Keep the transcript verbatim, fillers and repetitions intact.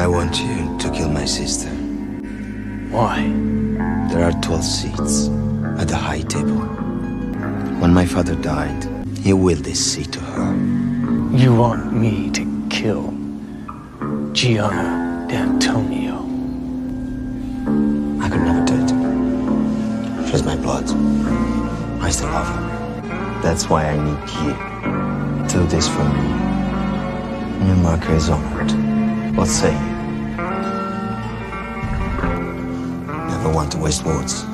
I want you to kill my sister. Why? There are twelve seats at the high table. When my father died, he willed this seat to her. You want me to kill Gianna D'Antonio? I could never do it. She's my blood. I still love her. That's why I need you to do this for me. Newmarket is honored. What say you? Never want to waste words.